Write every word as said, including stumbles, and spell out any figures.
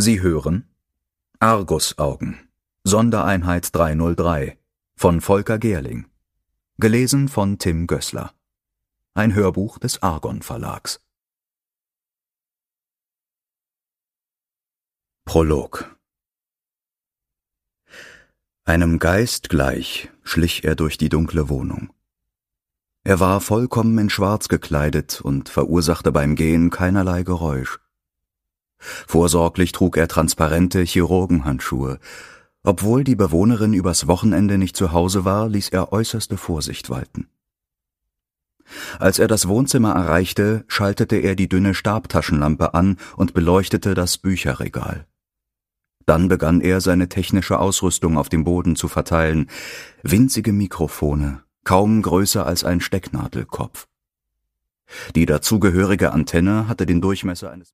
Sie hören Argusaugen, Sondereinheit dreihundertdrei von Volker Gerling, gelesen von Tim Gößler. Ein Hörbuch des Argon Verlags. Prolog. Einem Geist gleich schlich er durch die dunkle Wohnung. Er war vollkommen in Schwarz gekleidet und verursachte beim Gehen keinerlei Geräusch. Vorsorglich trug er transparente Chirurgenhandschuhe. Obwohl die Bewohnerin übers Wochenende nicht zu Hause war, ließ er äußerste Vorsicht walten. Als er das Wohnzimmer erreichte, schaltete er die dünne Stabtaschenlampe an und beleuchtete das Bücherregal. Dann begann er, seine technische Ausrüstung auf dem Boden zu verteilen. Winzige Mikrofone, kaum größer als ein Stecknadelkopf. Die dazugehörige Antenne hatte den Durchmesser eines